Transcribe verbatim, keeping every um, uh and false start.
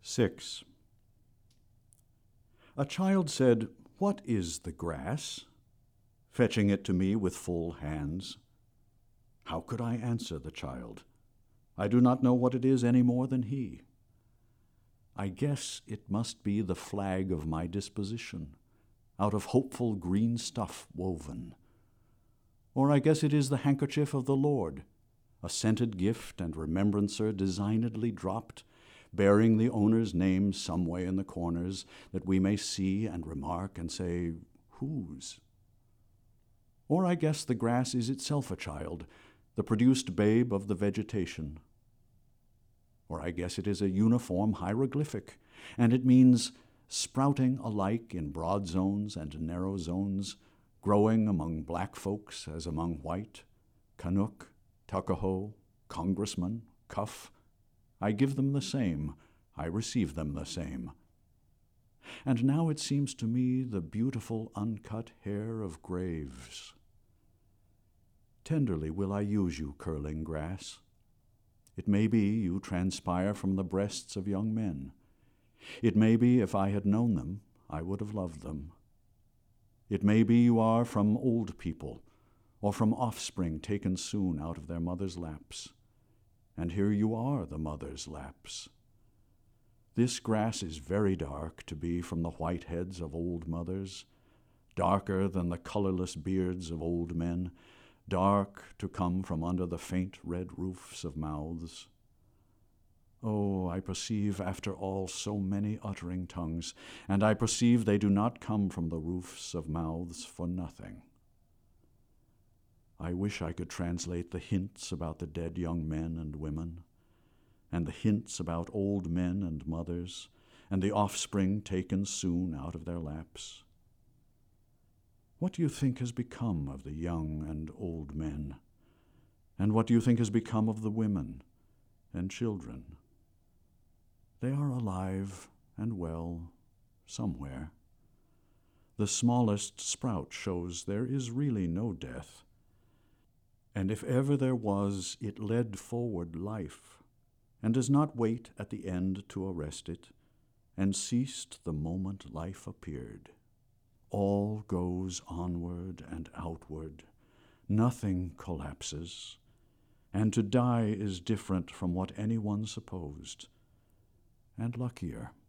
six. A child said, "What is the grass?" fetching it to me with full hands. How could I answer the child? I do not know what it is any more than he. I guess it must be the flag of my disposition, out of hopeful green stuff woven. Or I guess it is the handkerchief of the Lord, a scented gift and remembrancer designedly dropped, bearing the owner's name some way in the corners, that we may see and remark and say, whose? Or I guess the grass is itself a child, the produced babe of the vegetation. Or I guess it is a uniform hieroglyphic, and it means sprouting alike in broad zones and narrow zones, growing among black folks as among white, Canuck, Tuckahoe, Congressman, Cuff. I give them the same, I receive them the same. And now it seems to me the beautiful uncut hair of graves. Tenderly will I use you, curling grass. It may be you transpire from the breasts of young men. It may be if I had known them, I would have loved them. It may be you are from old people, or from offspring taken soon out of their mother's laps. And here you are, the mother's laps. This grass is very dark to be from the white heads of old mothers, darker than the colorless beards of old men, dark to come from under the faint red roofs of mouths. Oh, I perceive after all so many uttering tongues, and I perceive they do not come from the roofs of mouths for nothing. I wish I could translate the hints about the dead young men and women, and the hints about old men and mothers, and the offspring taken soon out of their laps. What do you think has become of the young and old men? And what do you think has become of the women and children? They are alive and well somewhere. The smallest sprout shows there is really no death. And if ever there was, it led forward life, and does not wait at the end to arrest it, and ceased the moment life appeared. All goes onward and outward. Nothing collapses, and to die is different from what anyone supposed, and luckier.